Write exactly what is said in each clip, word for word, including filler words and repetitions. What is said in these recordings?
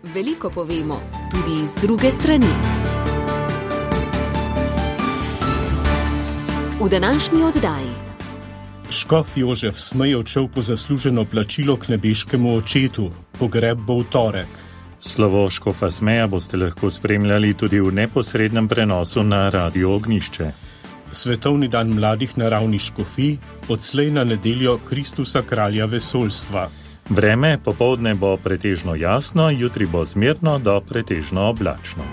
Veliko povemo, tudi iz druge strani. V današnji oddaji. Škof Jožef Smej odšel po zasluženo plačilo k nebeškemu očetu. Pogreb bo v torek. Slovo škofa Smeja boste lahko spremljali tudi v neposrednem prenosu na Radio Ognjišče. Svetovni dan mladih naravnih škofij, odslej na nedeljo Kristusa kralja vesoljstva. Vreme popoldne bo pretežno jasno, jutri bo zmerno do pretežno oblačno.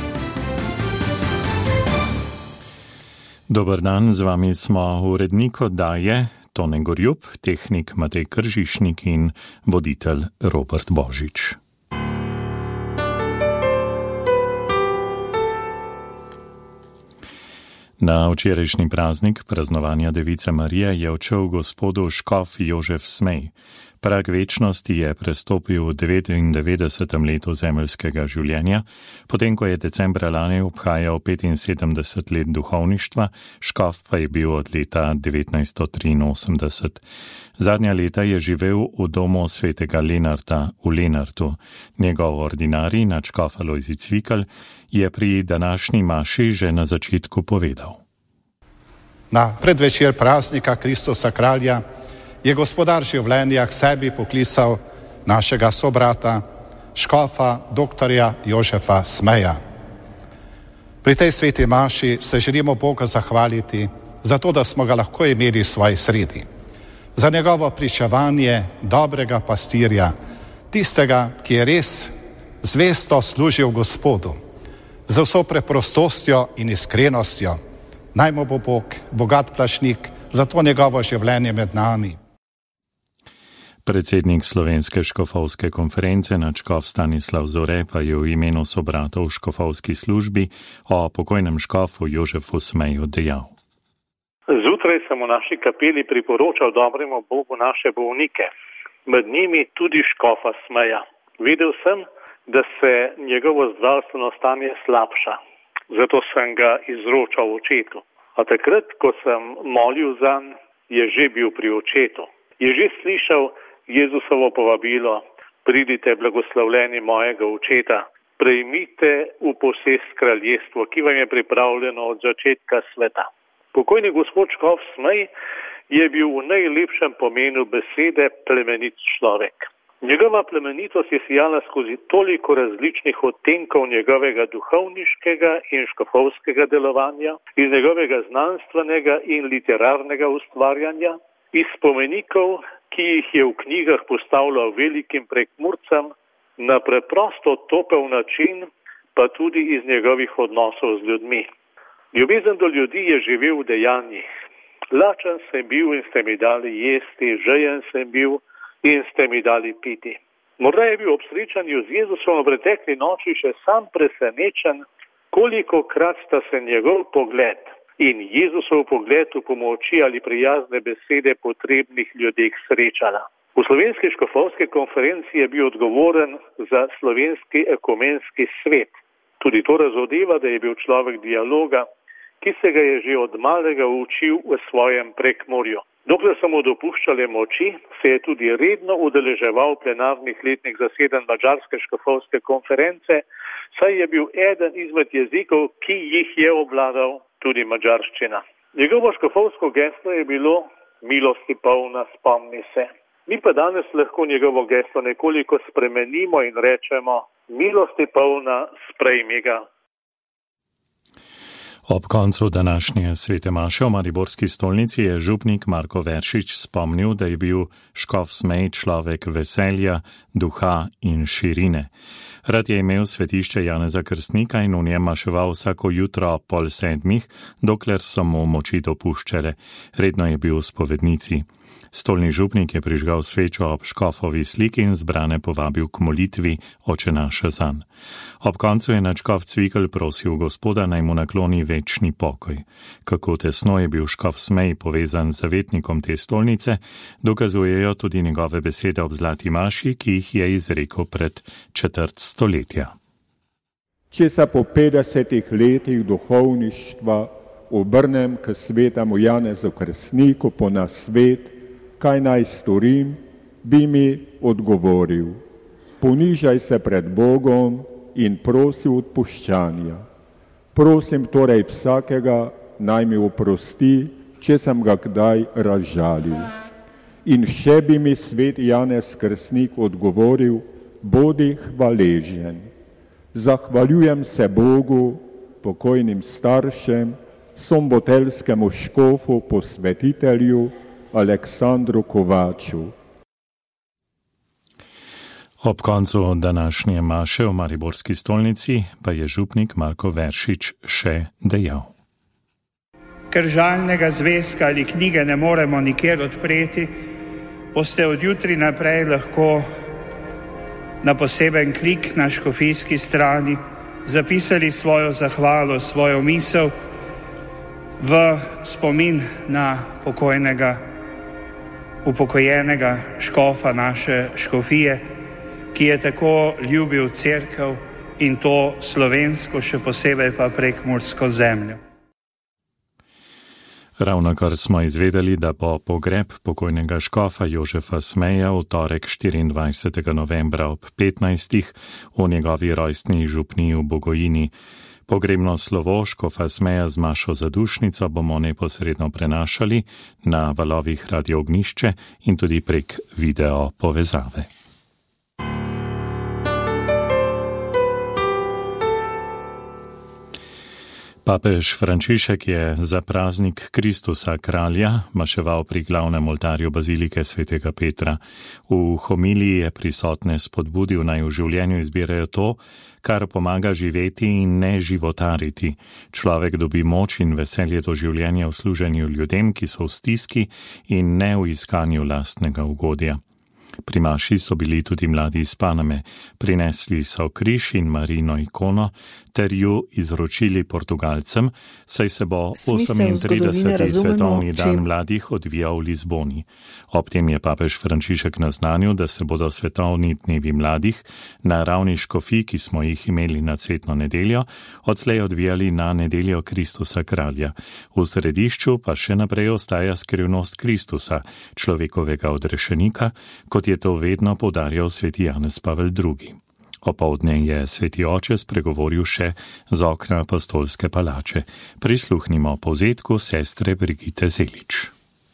Dober dan, z vami smo urednik oddaje Tone Gorjup, tehnik Matej Kržišnik in voditelj Robert Božič. Na včerajšnji praznik praznovanja Device Marije je odšel gospodu škof Jožef Smej. Prag večnosti je prestopil v devetindevetdesetem letu zemeljskega življenja, potem ko je decembra lani obhajal petinsedemdeset let duhovništva, škof pa je bil od leta devetnajststo triinosemdeset. Zadnja leta je živel v domu svetega Lenarta v Lenartu. Njegov ordinarij, nadškof Alojzij Cvikl, je pri današnji maši že na začetku povedal. Na predvečer praznika Kristusa kralja je gospodar življenja k sebi poklical našega sobrata, škofa doktorja Jožefa Smeja. Pri tej sveti maši se želimo Boga zahvaliti za to, da smo ga lahko imeli v svoji sredi. Za njegovo pričevanje dobrega pastirja, tistega, ki je res zvesto služil Gospodu, z vso preprostostjo in iskrenostjo. Naj mu bo Bog bogat plačnik za to njegovo življenje med nami. Predsednik Slovenske škofovske konference nadškof Stanislav Zore pa je v imenu sobratov v škofovski službi o pokojnem škofu Jožefu Smeju dejal. Zjutraj sem v naši kapeli priporočal dobremu Bogu naše bolnike, med njimi tudi škofa Smeja. Videl sem, da se njegovo zdravstveno stanje slabša, zato sem ga izročal očetu. A takrat, ko sem molil zanj, je že bil pri očetu. Je že slišal Jezusovo povabilo: pridite blagoslovljeni mojega očeta, prejmite v posest kraljestvo, ki vam je pripravljeno od začetka sveta. Pokojni gospod škof Smej je bil v najlepšem pomenu besede plemenit človek. Njegova plemenitost je sijala skozi toliko različnih odtenkov njegovega duhovniškega in škofovskega delovanja, iz njegovega znanstvenega in literarnega ustvarjanja, iz spomenikov, ki jih je v knjigah postavljal velikim prekmurcem, na preprosto topel način, pa tudi iz njegovih odnosov z ljudmi. Ljubezen do ljudi je živel v dejanjih. Lačen sem bil in ste mi dali jesti, žejen sem bil in ste mi dali piti. Morda je bil ob srečanju z Jezusom v pretekli noči še sam presenečen, kolikokrat sta se njegov pogled in Jezusov pogled v pomoči ali prijazne besede potrebnih ljudeh srečala. V Slovenski škofovski konferenci je bil odgovoren za slovenski ekumenski svet. Tudi to razodeva, da je bil človek dialoga, ki se ga je že od malega učil v svojem Prekmurju. Dokler so mu dopuščale moči, se je tudi redno udeleževal plenarnih letnih zasedanj Madžarske škofovske konference, saj je bil eden izmed jezikov, ki jih je obvladal, tudi madžarščina. Njegovo škofovsko geslo je bilo milosti polna, spomni se. Mi pa danes lahko njegovo geslo nekoliko spremenimo in rečemo: milosti polna, sprejmi ga. Ob koncu današnje svete maše v Mariborski stolnici je župnik Marko Veršič spomnil, da je bil škof Smej človek veselja, duha in širine. Rad je imel svetišče Janeza Krstnika in v njem maševal vsako jutro ob pol sedmih, dokler so mu moči dopuščale. Redno je bil v spovednici. Stolni župnik je prižgal svečo ob škofovi sliki in zbrane povabil k molitvi Oče naš zanj. Ob koncu je nadškof Cvikl prosil Gospoda, naj mu nakloni večni pokoj. Kako tesno je bil škof Smej povezan z zavetnikom te stolnice, dokazujejo tudi njegove besede ob zlati maši, ki jih je izrekel pred četrt stoletja. Če se po petdesetih letih duhovništva obrnem k svetemu Janezu Krstniku po nasvet, kaj naj storim, bi mi odgovoril: ponižaj se pred Bogom in prosi odpuščanja. Prosim torej vsakega, naj mi oprosti, če sem ga kdaj razžalil. In še bi mi svet Janez Krstnik odgovoril, bodi hvaležen. Zahvaljujem se Bogu, pokojnim staršem, somboteljskemu škofu posvetitelju Aleksandru Kovaču. Ob koncu današnje maše v mariborski stolnici pa je župnik Marko Veršič še dejal. Ker žalnega zvezka ali knjige ne moremo nikjer odpreti, boste od jutri naprej lahko na poseben klik na škofijski strani zapisali svojo zahvalo, svojo misel v spomin na pokojnega, upokojenega škofa naše škofije, ki je tako ljubil cerkev in to slovensko, še posebej pa prekmursko zemljo. Ravnokar smo izvedeli, da bo pogreb pokojnega škofa Jožefa Smeja v torek štiriindvajsetega novembra ob petnajstih v njegovi rojstni župniji v Bogojini. Pogrebno slovo škofa Smeja z mašo zadušnico bomo neposredno prenašali na valovih Radio Ognjišče in tudi prek video povezave. Papež Frančišek je za praznik Kristusa kralja maševal pri glavnem oltarju bazilike svetega Petra. V homiliji je prisotne spodbudil, naj v življenju izbirajo to, kar pomaga živeti in ne životariti. Človek dobi moč in veselje do življenja v služenju ljudem, ki so v stiski in ne v iskanju lastnega ugodja. Pri maši so bili tudi mladi iz Paname, prinesli so križ in Marino ikono ter ju izročili Portugalcem, saj se bo osemintrideseti svetovni dan mladih odvijal v Lizboni. Ob tem je papež Frančišek naznanil, da se bodo svetovni dnevi mladih na ravni škofij, ki smo jih imeli na cvetno nedeljo, odslej odvijali na nedeljo Kristusa kralja. V središču pa še naprej ostaja skrivnost Kristusa, človekovega odrešenika, kot je to vedno poudarjal sveti Janez Pavel drugi. Opoldne je sveti oče spregovoril še z okna apostolske palače. Prisluhnimo povzetku sestre Brigite Zelič.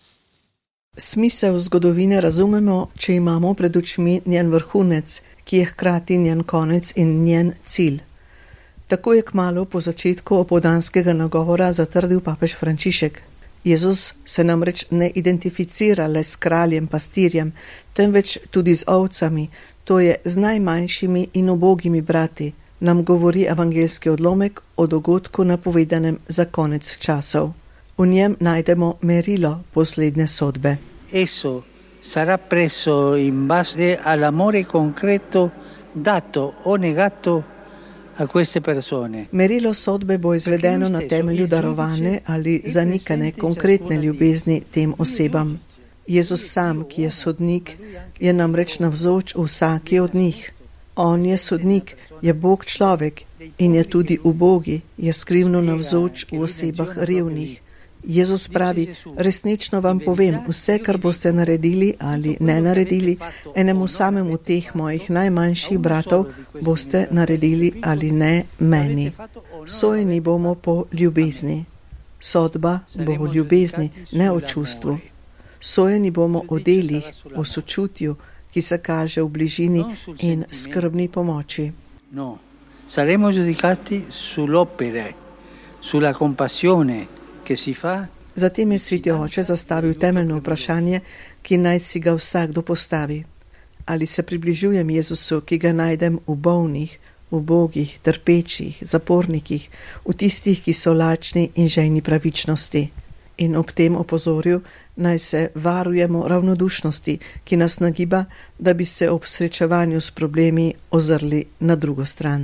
Smisel zgodovine razumemo, če imamo pred očmi njen vrhunec, ki je hkrati njen konec in njen cilj. Tako je kmalu po začetku opoldanskega nagovora zatrdil papež Frančišek. Jezus se namreč ne identificira le s kraljem pastirjem, temveč tudi z ovcami, to je z najmanjšimi in ubogimi brati, nam govori evangeljski odlomek o dogodku napovedanem za konec časov. V njem najdemo merilo poslednje sodbe. Esso sarà preso in base all'amore concreto dato o negato a queste persone. Merilo sodbe bo izvedeno na temelju darovane ali zanikane konkretne ljubezni tem osebam. Jezus sam, ki je sodnik, je namreč navzoč v vsaki od njih. On je sodnik, je Bog človek in je tudi ubogi, je skrivno navzoč v osebah revnih. Jezus pravi, resnično vam povem, vse, kar boste naredili ali ne naredili, enemu samemu teh mojih najmanjših bratov, boste naredili ali ne meni. Sojeni bomo po ljubezni. Sodba bo v ljubezni, ne v čustvu. Sojeni bomo o delih, o sočutju, ki se kaže v bližini in skrbni pomoči. No, saremo giudicati sull'opere, sulla compassione, che si fa. Zatem je sveti oče zastavil temeljno vprašanje, ki naj si ga vsakdo postavi. Ali se približujem Jezusu, ki ga najdem v bolnih, ubogih, trpečih, zapornikih, v tistih, ki so lačni in žejni pravičnosti. In ob tem opozoril, naj se varujemo ravnodušnosti, ki nas nagiba, da bi se ob srečevanju s problemi ozrli na drugo stran.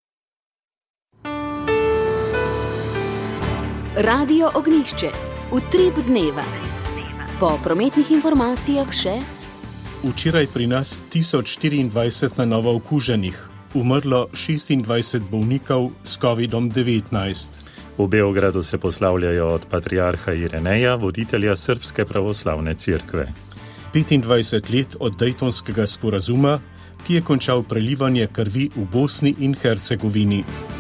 Radio Ognjišče. Utrip dneva. Po prometnih informacijah še. Včeraj pri nas tisoč štiriindvajset na novo okuženih, umrlo šestindvajset bolnikov s kovidom devetnajst. V Beogradu se poslavljajo od patriarha Ireneja, voditelja Srpske pravoslavne cerkve. petindvajset let od Dejtonskega sporazuma ki je končal prelivanje krvi v Bosni in Hercegovini.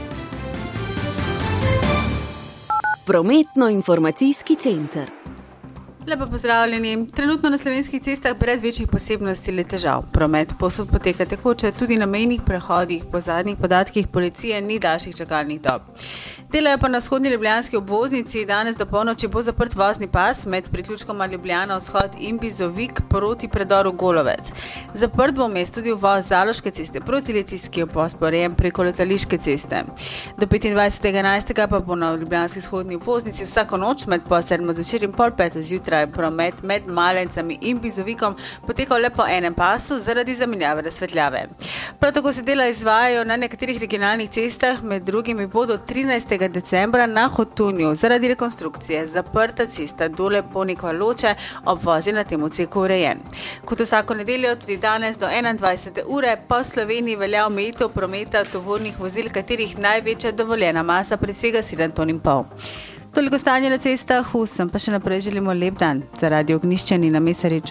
Prometno-informacijski center. Lepo pozdravljeni. Trenutno na slovenskih cestah brez večjih posebnosti ali težav. Promet povsod poteka tekoče, tudi na mejnih prehodih. Po zadnjih podatkih policije ni daljših čakalnih dob. Delajo pa na vzhodni ljubljanski obvoznici. Danes do polnoči bo zaprt vozni pas med priključkoma Ljubljana vzhod in Bizovik proti predoru Golovec. Zaprt bo vmes tudi uvoz Zaloške ceste proti Litijski obvoz porejen preko Letališke ceste. Do petindvajsetega enajstega pa bo na ljubljanski vzhodni obvoznici vsako noč med pol sedmo zvečer in pol peto zjutraj promet med Malencami in Bizovikom potekal le po enem pasu zaradi zamenjave razsvetljave. Prav tako se dela izvajajo na nekaterih regionalnih cestah, med drugimi bodo trinajstega decembra na Hotunju zaradi rekonstrukcije zaprta cesta dole Ponikva Loče, obvoz je na tem odseku urejen. Kot vsako nedeljo tudi danes do enaindvajsete ure po Sloveniji velja omejitev prometa tovornih vozil, katerih največja dovoljena masa presega sedem ton in pol. Toliko stanje na cestah, vsem pa še naprej želimo lep dan. Za Radio Ognjišče Nina Mesarič.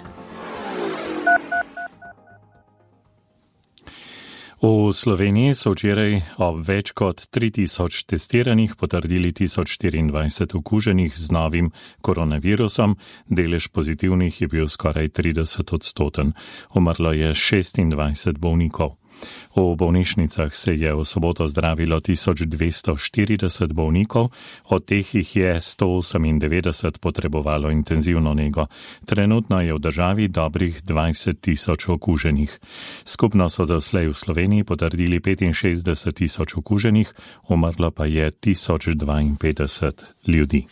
V Sloveniji so včeraj ob več kot tri tisoč testiranih potrdili tisoč štiriindvajset okuženih z novim koronavirusom, delež pozitivnih je bil skoraj trideset odstoten. Umrlo je šestindvajset bolnikov. V bolnišnicah se je v soboto zdravilo tisoč dvesto štirideset bolnikov, od teh jih je sto osemindevetdeset potrebovalo intenzivno nego. Trenutno je v državi dobrih dvajset tisoč okuženih. Skupno so doslej v Sloveniji potrdili petinšestdeset tisoč okuženih, umrlo pa je tisoč dvainpetdeset ljudi.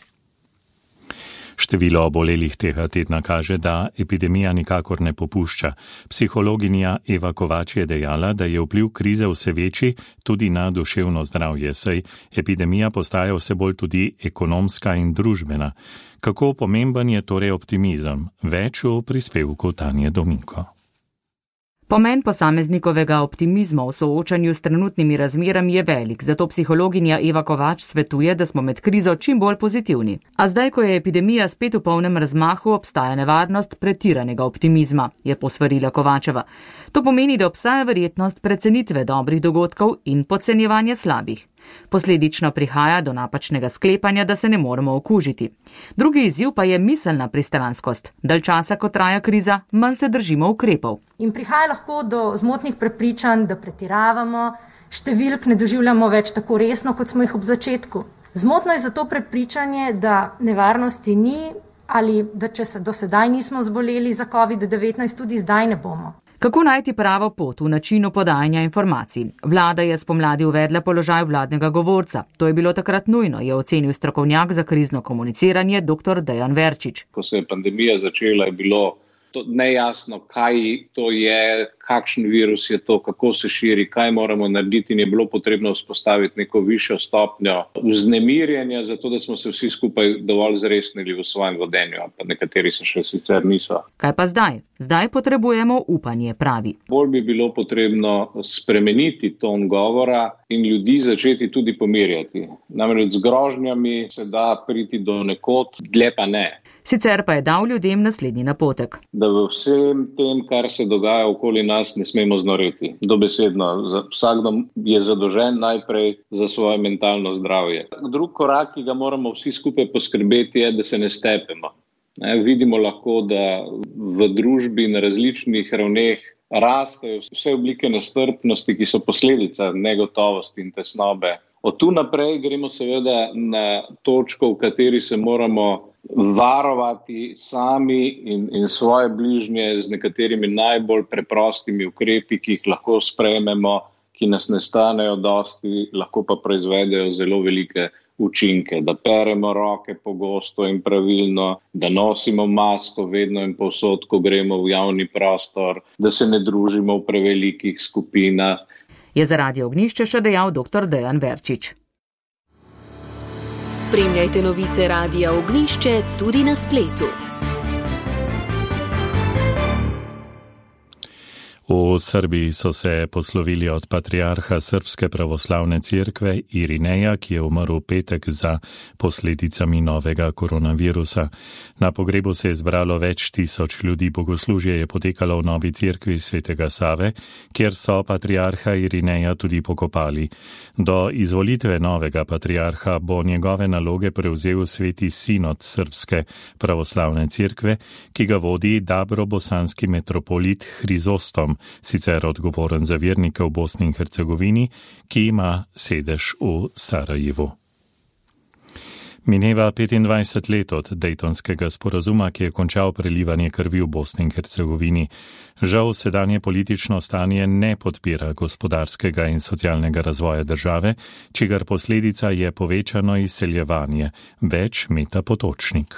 Število obolelih tega tedna kaže, da epidemija nikakor ne popušča. Psihologinja Eva Kovač je dejala, da je vpliv krize vse večji tudi na duševno zdravje, saj epidemija postaja vse bolj tudi ekonomska in družbena. Kako pomemben je torej optimizem? Več v prispevku Tanje Dominko. Pomen posameznikovega optimizma v soočanju s trenutnimi razmerami je velik, zato psihologinja Eva Kovač svetuje, da smo med krizo čim bolj pozitivni. A zdaj, ko je epidemija spet v polnem razmahu, obstaja nevarnost pretiranega optimizma, je posvarila Kovačeva. To pomeni, da obstaja verjetnost precenitve dobrih dogodkov in podcenjevanja slabih. Posledično prihaja do napačnega sklepanja, da se ne moremo okužiti. Drugi izziv pa je miselna pristranskost. Dalj časa, ko traja kriza, manj se držimo ukrepov. In prihaja lahko do zmotnih prepričanj, da pretiravamo, številk ne doživljamo več tako resno, kot smo jih ob začetku. Zmotno je zato prepričanje, da nevarnosti ni ali da če se do sedaj nismo zboleli za covid devetnajst, tudi zdaj ne bomo. Kako najti pravo pot v načinu podajanja informacij? Vlada je spomladi uvedla položaj vladnega govorca. To je bilo takrat nujno, je ocenil strokovnjak za krizno komuniciranje dr. Dejan Verčič. Ko se je pandemija začela, je bilo to nejasno, kaj to je, kakšen virus je to, kako se širi, kaj moramo narediti in je bilo potrebno vzpostaviti neko višjo stopnjo vznemirjenja, zato da smo se vsi skupaj dovolj zresnili v svojem vodenju, pa nekateri se še sicer niso. Kaj pa zdaj? Zdaj potrebujemo upanje, pravi. Bolj bi bilo potrebno spremeniti ton govora in ljudi začeti tudi pomirjati. Namreč z grožnjami se da priti do nekod, dlje pa ne. Sicer pa je dal ljudem naslednji napotek. Da v vsem tem, kar se dogaja okoli nas, ne smemo znoreti. Dobesedno, vsakdo je zadolžen najprej za svoje mentalno zdravje. Drug korak, ki ga moramo vsi skupaj poskrbeti, je, da se ne stepemo. Ne, vidimo lahko, da v družbi na različnih ravneh rastejo vse oblike nestrpnosti, ki so posledica negotovosti in tesnobe. Od tu naprej gremo seveda na točko, v kateri se moramo varovati sami in, in svoje bližnje z nekaterimi najbolj preprostimi ukrepi, ki jih lahko sprejmemo, ki nas ne stanejo dosti, lahko pa proizvedejo zelo velike učinke. Da peremo roke pogosto in pravilno, da nosimo masko vedno in povsod, ko gremo v javni prostor, da se ne družimo v prevelikih skupinah. Je za Radio Ognjišče še dejal dr. Dejan Verčič. Spremljajte novice Radia Ognjišče tudi na spletu. V Srbiji so se poslovili od patriarha Srpske pravoslavne cerkve Irineja, ki je umrl v petek za posledicami novega koronavirusa. Na pogrebu se je zbralo več tisoč ljudi. Bogoslužje je potekalo v novi cerkvi svetega Save, kjer so patriarha Irineja tudi pokopali. Do izvolitve novega patriarha bo njegove naloge prevzel sveti sinod Srpske pravoslavne cerkve, ki ga vodi dabrobosanski metropolit Hrizostom, sicer odgovoren za vernike v Bosni in Hercegovini, ki ima sedež v Sarajevu. Mineva petindvajset let od Dejtonskega sporazuma, ki je končal prelivanje krvi v Bosni in Hercegovini. Žal sedanje politično stanje ne podpira gospodarskega in socialnega razvoja države, čigar posledica je povečano izseljevanje. Več Meta Potočnik.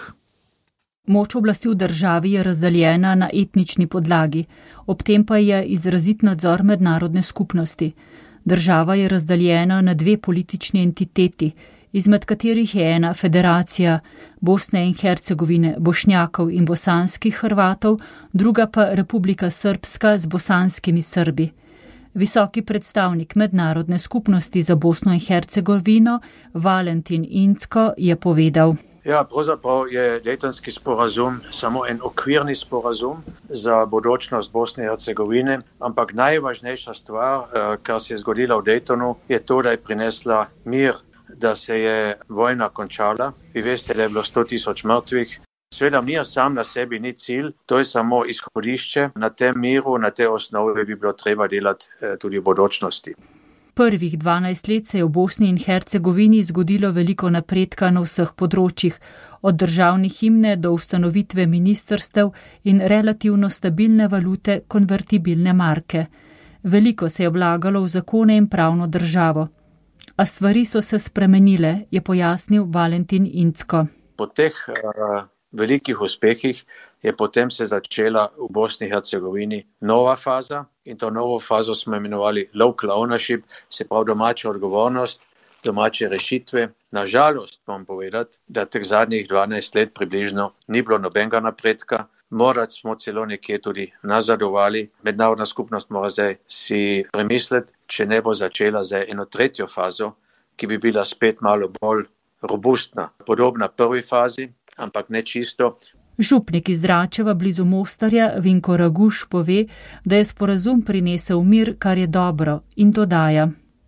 Moč oblasti v državi je razdeljena na etnični podlagi, ob tem pa je izrazit nadzor mednarodne skupnosti. Država je razdeljena na dve politični entiteti, izmed katerih je ena federacija Bosne in Hercegovine, Bošnjakov in bosanskih Hrvatov, druga pa Republika Srpska z bosanskimi Srbi. Visoki predstavnik mednarodne skupnosti za Bosno in Hercegovino Valentin Incko je povedal: Ja, pravzaprav je Dejtonski sporazum samo en okvirni sporazum za bodočnost Bosne in Hercegovine, ampak najvažnejša stvar, kar se je zgodila v Dejtonu, je to, da je prinesla mir, da se je vojna končala. Vi veste, da je bilo sto tisoč mrtvih. Sveda mir sam na sebi ni cilj, to je samo izhodišče. Na tem miru, na tej osnovi bi bilo treba delati tudi v bodočnosti. Prvih dvanajst let se je v Bosni in Hercegovini zgodilo veliko napredka na vseh področjih, od državnih himne do ustanovitve ministrstev in relativno stabilne valute konvertibilne marke. Veliko se je vlagalo v zakone in pravno državo. A stvari so se spremenile, je pojasnil Valentin Incko. Po teh uh, velikih uspehih je potem se začela v Bosni in Hercegovini nova faza in to novo fazo smo imenovali local ownership, se pravi domača odgovornost, domače rešitve. Nažalost moram povedati, da teh zadnjih dvanajst let približno ni bilo nobenega napredka. Morda smo celo nekje tudi nazadovali. Mednarodna skupnost mora zdaj si premisliti, če ne bo začela za eno tretjo fazo, ki bi bila spet malo bolj robustna, podobna prvi fazi, ampak ne čisto. Župnik iz Dračeva blizu Mostarja Vinko Raguš pove, da je sporazum prinesel mir, kar je dobro, in dodaja: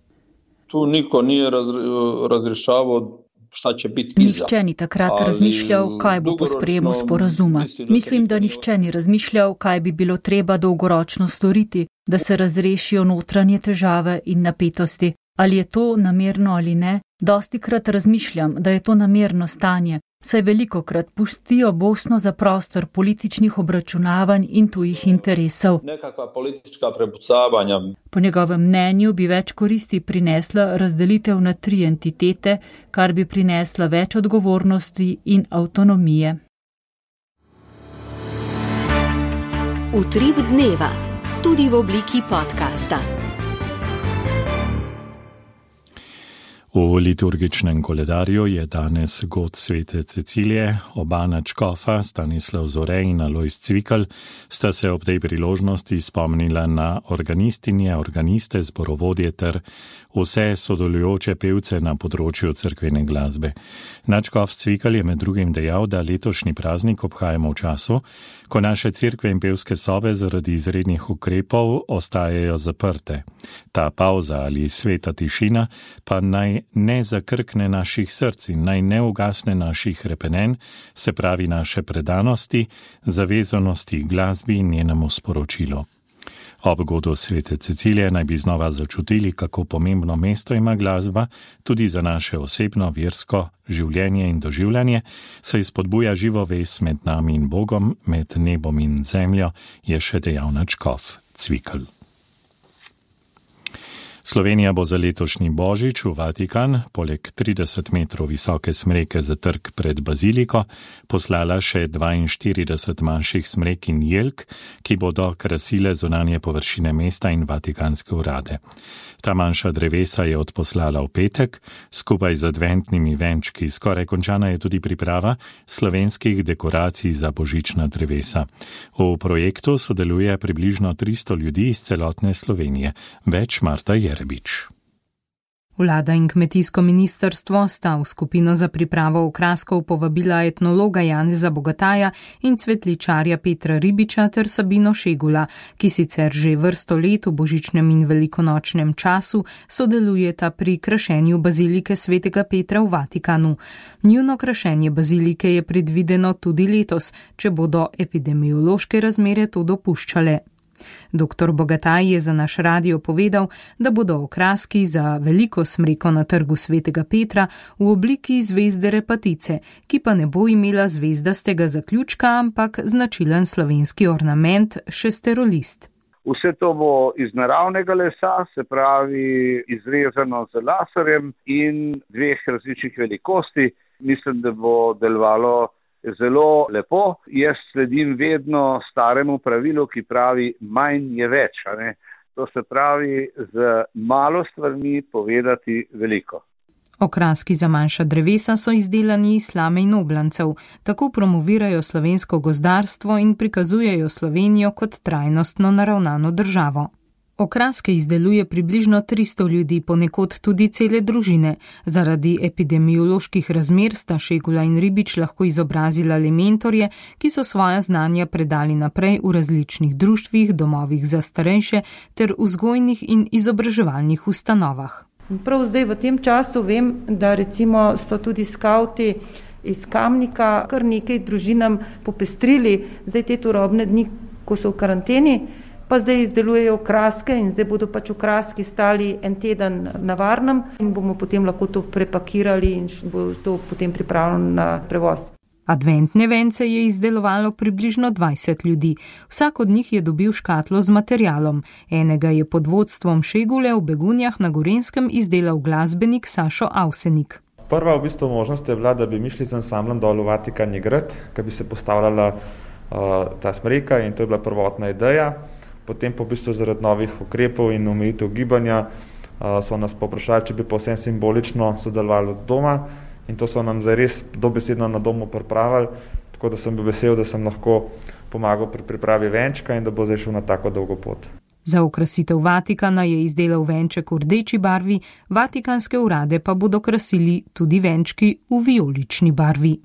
Tu niko nije razrešavao šta će biti iza. Nihče ni takrat razmišljal, kaj bo po sprejemu sporazuma. Mislim, da nihče ni razmišljal, kaj bi bilo treba dolgoročno storiti, da se razrešijo notranje težave in napetosti. Ali je to namerno ali ne? Dostikrat razmišljam, da je to namerno stanje, saj velikokrat pustijo Bosno za prostor političnih obračunavanj in tujih interesov. Nekakva politička prepucavanja. Po njegovem mnenju bi več koristi prinesla razdelitev na tri entitete, kar bi prinesla več odgovornosti in avtonomije. Utrip dneva, tudi v obliki podcasta. V liturgičnem koledarju je danes god svete Cecilije, oba nadškofa, Stanislav Zore in Alojz Cvikl, sta se ob tej priložnosti spomnila na organistinje, organiste, zborovodje ter vse sodelujoče pevce na področju cerkvene glasbe. Nadškof Cvikl je med drugim dejal, da letošnji praznik obhajamo v času, ko naše cerkve in pevske sobe zaradi izrednih ukrepov ostajajo zaprte. Ta pauza ali sveta tišina pa naj ne zakrkne naših src in naj ne ugasne naših repenen, se pravi naše predanosti, zavezanosti glasbi in njenemu sporočilu. Ob godu svete Cecilije naj bi znova začutili, kako pomembno mesto ima glasba tudi za naše osebno, versko življenje in doživljanje, saj spodbuja živo vez med nami in Bogom, med nebom in zemljo, je še dejal nadškof Cvikl. Slovenija bo za letošnji božič v Vatikan, poleg trideset metrov visoke smreke za trg pred baziliko, poslala še dvainštirideset manjših smrek in jelk, ki bodo krasile zunanje površine mesta in vatikanske urade. Ta manjša drevesa je odposlala v petek, skupaj z adventnimi venčki. Skoraj končana je tudi priprava slovenskih dekoracij za božična drevesa. V projektu sodeluje približno tristo ljudi iz celotne Slovenije. Več Marta Jerebič. Vlada in kmetijsko ministrstvo sta v skupino za pripravo okraskov povabila etnologa Janeza Bogataja in cvetličarja Petra Ribiča ter Sabino Šegula, ki sicer že vrsto let v božičnem in velikonočnem času sodelujeta pri krašenju bazilike svetega Petra v Vatikanu. Njuno krašenje bazilike je predvideno tudi letos, če bodo epidemiološke razmere to dopuščale. Doktor Bogataj je za naš radio povedal, da bodo okraski za veliko smreko na trgu svetega Petra v obliki zvezde repatice, ki pa ne bo imela zvezdastega zaključka, ampak značilen slovenski ornament šesterolist. Vse to bo iz naravnega lesa, se pravi izrezano z laserjem in dveh različnih velikosti. Mislim, da bo delovalo zelo lepo. Jaz sledim vedno staremu pravilu, ki pravi manj je več. A ne? To se pravi z malo stvarmi povedati veliko. Okraski za manjša drevesa so izdelani iz slame in oblancev. Tako promovirajo slovensko gozdarstvo in prikazujejo Slovenijo kot trajnostno naravnano državo. Okraske izdeluje približno tristo ljudi, ponekod tudi cele družine. Zaradi epidemioloških razmer sta Šegula in Ribič lahko izobrazila le mentorje, ki so svoja znanja predali naprej v različnih društvih, domovih za starejše ter vzgojnih in izobraževalnih ustanovah. Prav zdaj v tem času vem, da recimo so tudi skavti iz Kamnika kar nekaj družinam popestrili zdaj te turobne dni, ko so v karanteni, pa zdaj izdelujejo okraske in zdaj bodo pač okraski stali en teden na varnem in bomo potem lahko to prepakirali in bo to potem pripravljeno na prevoz. Adventne vence je izdelovalo približno dvajset ljudi. Vsak od njih je dobil škatlo z materialom. Enega je pod vodstvom Šegule v Begunjah na Gorenjskem izdelal glasbenik Sašo Avsenik. Prva v bistvu možnost je bila, da bi mi šli z ansamblom dol v Vatikanji grad, ki bi se postavljala uh, ta smreka in to je bila prvotna ideja. Potem po v bistvu zaradi novih ukrepov in omejitev gibanja uh, so nas poprašali, če bi povsem simbolično sodelovali od doma in to so nam zdaj res dobesedno na domu pripravili, tako da sem bil vesel, da sem lahko pomagal pri pripravi venčka in da bo zdaj šel na tako dolgo pot. Za okrasitev Vatikana je izdelal venček v rdeči barvi, vatikanske urade pa bodo krasili tudi venčki v vijolični barvi.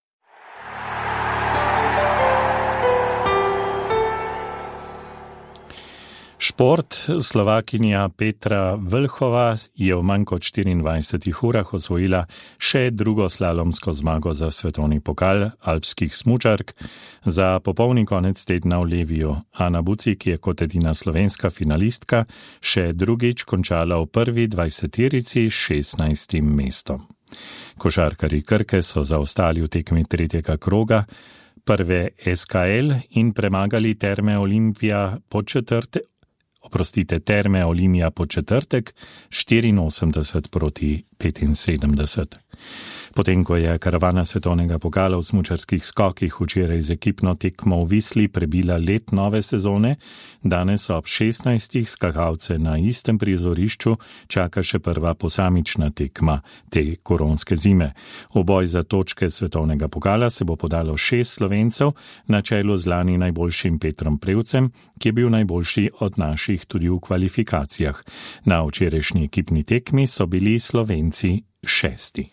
Šport. Slovakinja Petra Vlhova je v manj kot štiriindvajsetih urah osvojila še drugo slalomsko zmago za svetovni pokal alpskih smučark. Za popolni konec tedna v Leviju Ana Bucik je kot edina slovenska finalistka še drugič končala v prvi dvajseterici s šestnajstim mestom. Košarkarji Krke so zaostali v tekmi tretjega kroga prve S K L in premagali Terme Olimpija po četrte Oprostite, Terme Olimija po četrtek, štiriinosemdeset proti petinsedemdeset. Potem, ko je karavana svetovnega pokala v smučarskih skokih včeraj z ekipno tekmo v Visli prebila let nove sezone, danes ob šestnajstih skakalce na istem prizorišču čaka še prva posamična tekma te koronske zime. V boj za točke svetovnega pokala se bo podalo šest Slovencev na čelu z lani najboljšim Petrom Prevcem, ki je bil najboljši od naših tudi v kvalifikacijah. Na včerajšnji ekipni tekmi so bili Slovenci šesti.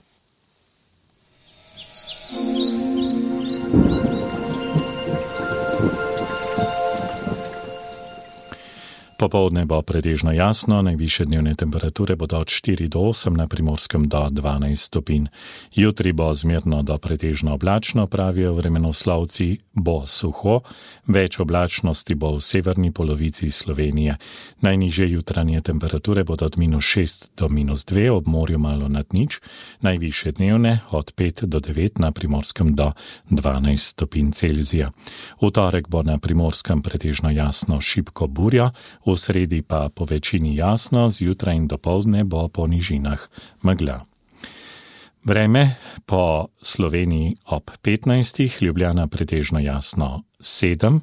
Popoldne bo pretežno jasno, najvišje dnevne temperature bodo od štiri do osem, na Primorskem do dvanajst stopinj. Jutri bo zmerno do pretežno oblačno, pravijo vremenoslovci, bo suho, več oblačnosti bo v severni polovici Slovenije. Najnižje jutranje temperature bodo od minus šest do minus dve, ob morju malo nad nič, najvišje dnevne od pet do devet, na Primorskem do dvanajst stopinj Celzija. V torek bo na Primorskem pretežno jasno, šibko burjo, v sredi pa po večini jasno, zjutraj in dopoldne bo po nižinah megla. Vreme po Sloveniji ob petnajstih, Ljubljana pretežno jasno sedem.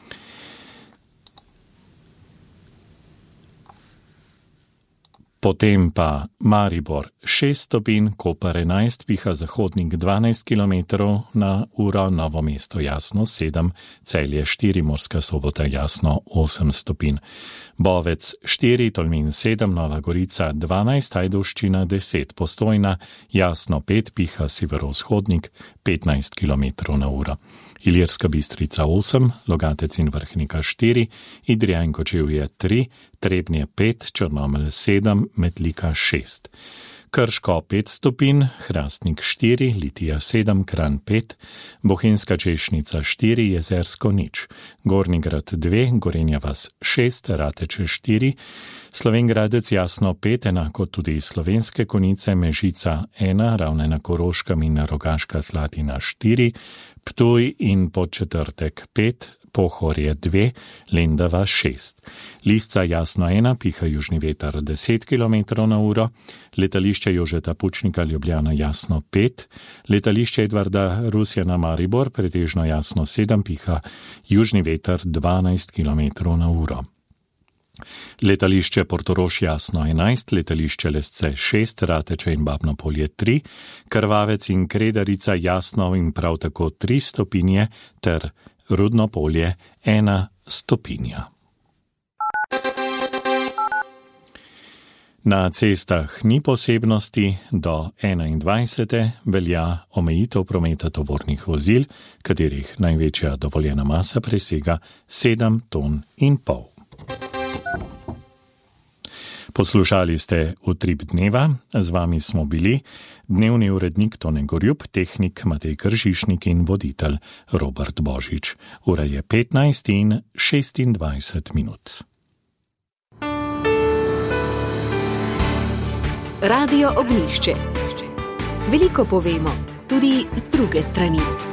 Potem pa Maribor šest stopinj, Koper enajst, piha zahodnik dvanajst kilometrov na uro, Novo mesto jasno sedem, Celje štiri, Murska Sobota jasno osem stopinj. Bovec štiri, Tolmin sedem, Nova Gorica dvanajst, Ajdovščina deset, Postojna jasno pet, piha severovzhodnik petnajst kilometrov na uro. Ilirska Bistrica osem, Logatec in Vrhnika štiri, Idrija in Kočevje tri, Trebnje pet, Črnomelj sedem, Metlika šest. Krško pet stopinj, Hrastnik štiri, Litija sedem, Kranj pet, Bohinjska Češnica štiri, Jezersko nič, Gornjigrad dve, Gorenja vas šest, Rateče štiri, Slovengradec jasno pet, enako tudi Slovenske Konjice, Mežica ena, Ravne na Koroškem in Rogaška Slatina štiri, Ptuj in Podčetrtek pet, Pohorje dve, Lendava šest. Lisca jasno ena, piha južni veter deset kilometrov na uro, letališče Jožeta Pučnika Ljubljana jasno pet, letališče Edvarda Rusjana Maribor pretežno jasno sedem, piha južni veter dvanajst kilometrov na uro. Letališče Portorož jasno enajst, letališče Lesce šest, Rateče in Babno Polje tri, Krvavec in Kredarica jasno in prav tako tri stopinje ter Rudno Polje ena stopinja. Na cestah ni posebnosti, do enaindvajsete velja omejitev prometa tovornih vozil, katerih največja dovoljena masa presega sedem ton in pol. Poslušali ste Utrip dneva, z vami smo bili dnevni urednik Tone Gorjup, tehnik Matej Kržišnik in voditelj Robert Božič. Ura je petnajst in šestindvajset minut. Radio Ognjišče. Veliko povemo, tudi z druge strani.